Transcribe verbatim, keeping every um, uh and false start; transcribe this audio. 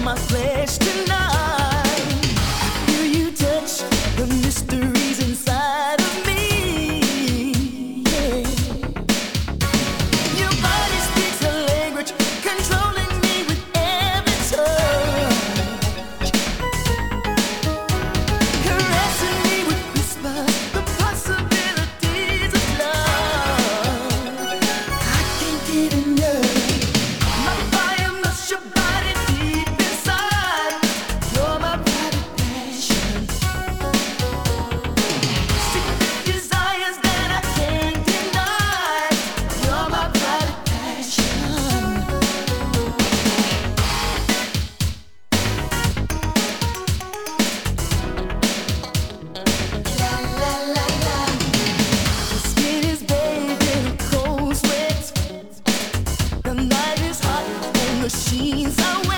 my flesh tonight. I feel you touch the mysteries inside of me. Yeah. Your body speaks a language, controlling me with every touch, caressing me with whispers, the possibilities of love. I can't get enough. My fire melts your body deep inside. You're my private passion. Secret desires that I can't deny. You're my private passion. La la la la. The skin is bathed in a cold sweat. The night is hot and the sheets are wet.